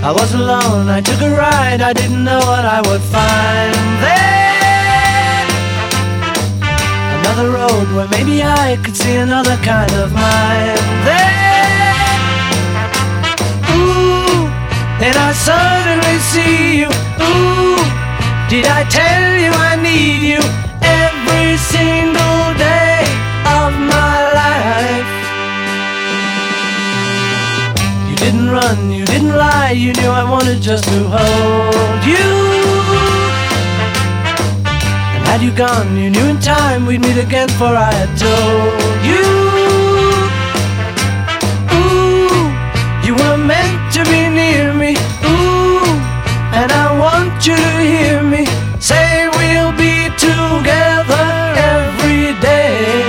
I was alone, I took a ride, I didn't know what I would find there. Another road where maybe I could see another kind of mind there. Ooh, then I suddenly see you. Ooh, did I tell you I need you every single day of my life? You didn't run, you didn't lie, you knew I wanted just to hold you. And had you gone, you knew in time we'd meet again, for I had told you. Ooh, you were meant to be near me. Ooh, and I want you to hear me say we'll be together every day.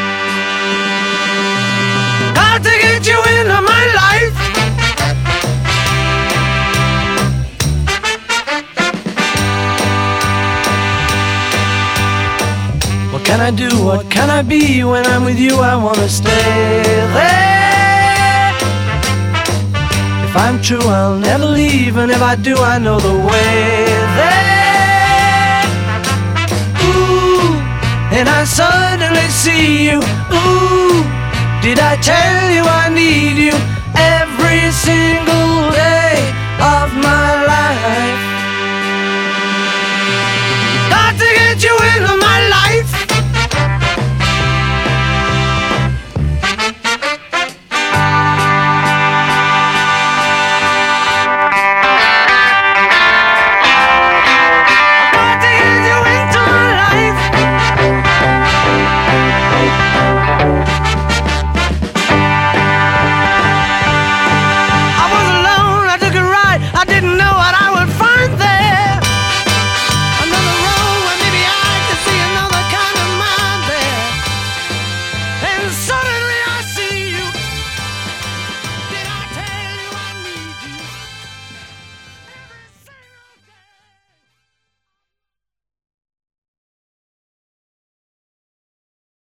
Got to get you into my life. What can I do? What can I be? When I'm with you I wanna stay there. If I'm true I'll never leave, and if I do I know the way there. Ooh, and I suddenly see you. Ooh, did I tell you I need you every single